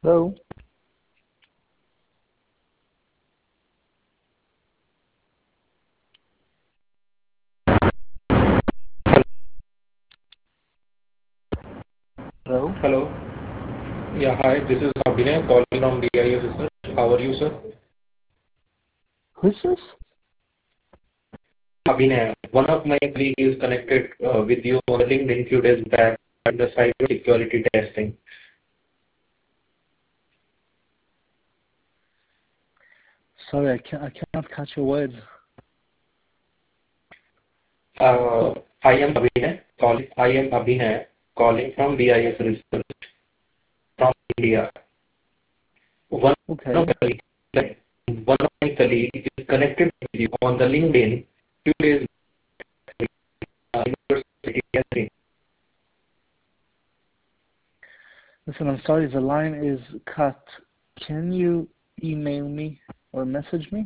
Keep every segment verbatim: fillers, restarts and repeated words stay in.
Hello? Hello? Hello. Yeah, hi. This is Abhinay calling from B I S Research. How are you, sir? Who's this? Abhinay, one of my colleagues is connected uh, with you on LinkedIn few days back at the cyber security testing. Sorry, I can't. I cannot catch your words. Uh, I am Abhinay calling. I am Abhinay calling from B I S Research from India. One of Okay. colleague, one of my colleagues is connected with you on the LinkedIn few days back uh, university testing. Listen, I'm sorry. The line is cut. Can you email me or message me?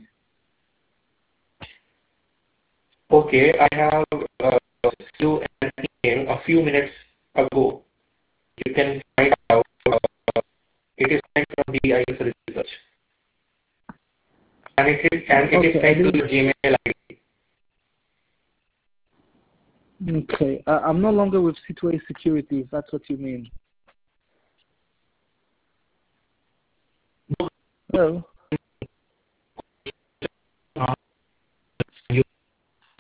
Okay, I have uh, you an email a few minutes ago. You can find out. Uh, it is sent from B I S Research, and it is and it is Okay, I sent to didn't. your Gmail I D. Okay, uh, I'm no longer with C two A Security, if that's what you mean. Hello?